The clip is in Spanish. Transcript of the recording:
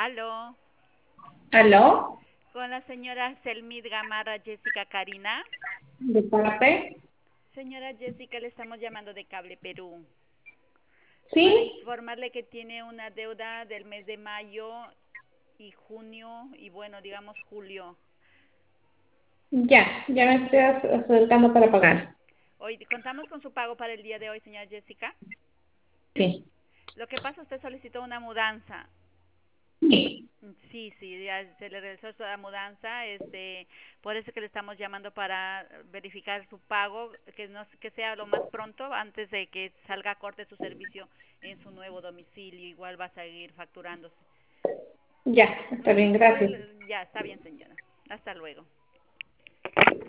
Aló, ¿Aló? con la señora Selmid Gamarra Jessica Karina. ¿De parte? Señora Jessica, le estamos llamando de Cable Perú para Sí, informarle que tiene una deuda del mes de mayo y junio y bueno, digamos julio. ya me estoy acercando para pagar. Hoy contamos con su pago para el día de hoy, señora Jessica. Sí. Lo que pasa, usted solicitó una mudanza. Sí. Sí, sí, ya se le realizó la mudanza, por eso que le estamos llamando para verificar su pago, que sea lo más pronto antes de que salga a corte su servicio en su nuevo domicilio, igual va a seguir facturándose. Ya, está bien, Ujú, gracias. ya, está bien, señora. Hasta luego.